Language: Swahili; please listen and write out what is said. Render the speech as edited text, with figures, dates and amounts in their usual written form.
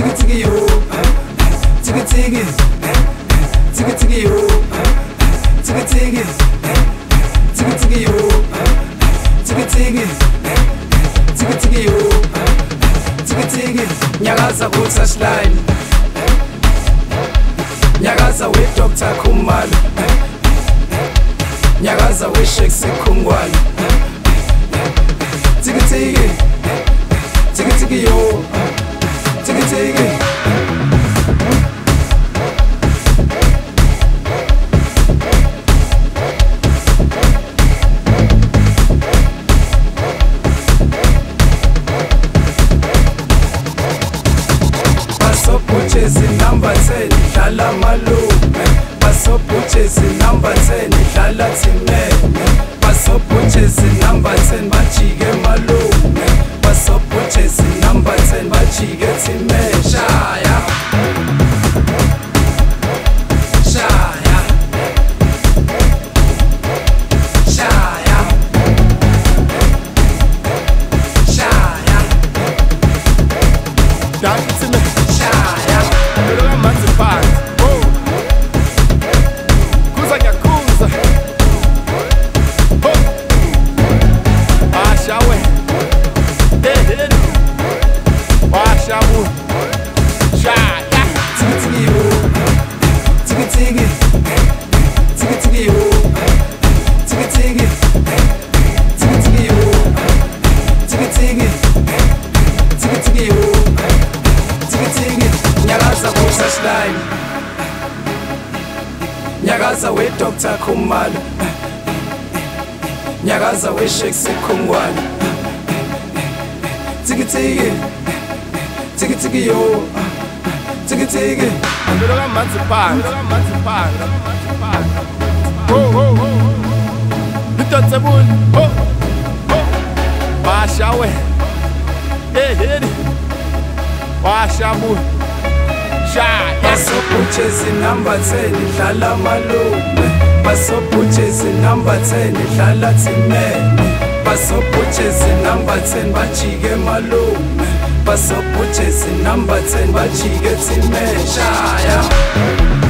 tiki yo, tiki tiki, tiki tiki yo, tiki tiki, tiki tiki yo, tiki tiki, tiki tiki yo, tiki tiki. Nyakaza ku touchline, nyakaza we Dr. Khumalo, nyakaza we Sheikh Sikhungwane. Tiki tiki, tiki tiki yo, tiki tiki. Basobhuthezi number 10 dlala malume, basobhuthezi number 10 dlala Thimeme, basobhuthezi number 10 bajike malume, basobhuthezi number 10 bajike Thimeme. Shaya, shaya, shaya, shaya. Danke mir. Shaya, Look manzi phansi. Oh. Kuza ngiyakuza. Oh. Ashawe. Hey. Washabu. Shaya. tiki tiki yo, tiki tiki, tiki tiki yo, tiki tiki, tiki tiki yo, tiki tiki, tiki tiki yo, tiki tiki. Nyakaza ku touchline, nyakaza we Dr. Khumalo, nyakaza we Sheikh Sikhungwane. Tiki tiki, tiki tiki yo, tiki tiki. Look manzi phansi. Oh. Litotebuni. Oh. Washawe. Hey. Washabu. Shaya. Basobhuthezi number 10 dlala malume, basobhuthezi number 10 dlala Thimeme, basobhuthezi number 10 bajike malume, basobhuthezi number 10 bajike Thimeme. Shaya.